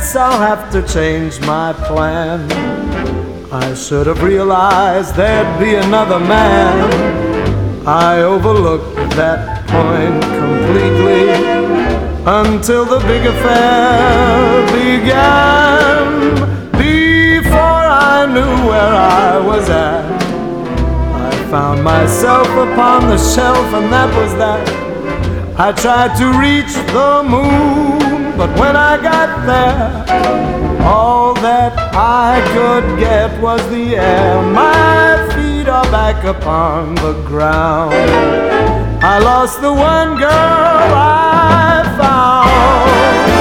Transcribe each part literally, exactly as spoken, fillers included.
guess I'll have to change my plan. I should have realized there'd be another man. I overlooked that point completely until the big affair began. Before I knew where I was at, I found myself upon the shelf, and that was that. I tried to reach the moon, but when I got there, all that I could get was the air. My feet are back upon the ground. I lost the one girl I found.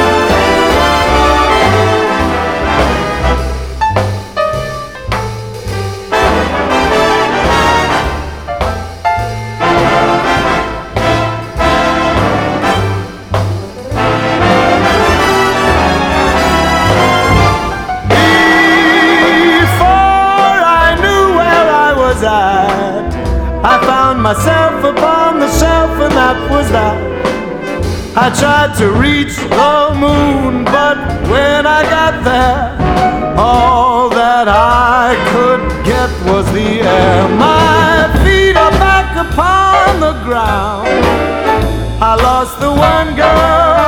I found myself upon the shelf, and that was that. I tried to reach the moon, but when I got there, all that I could get was the air. My feet are back upon the ground. I lost the one girl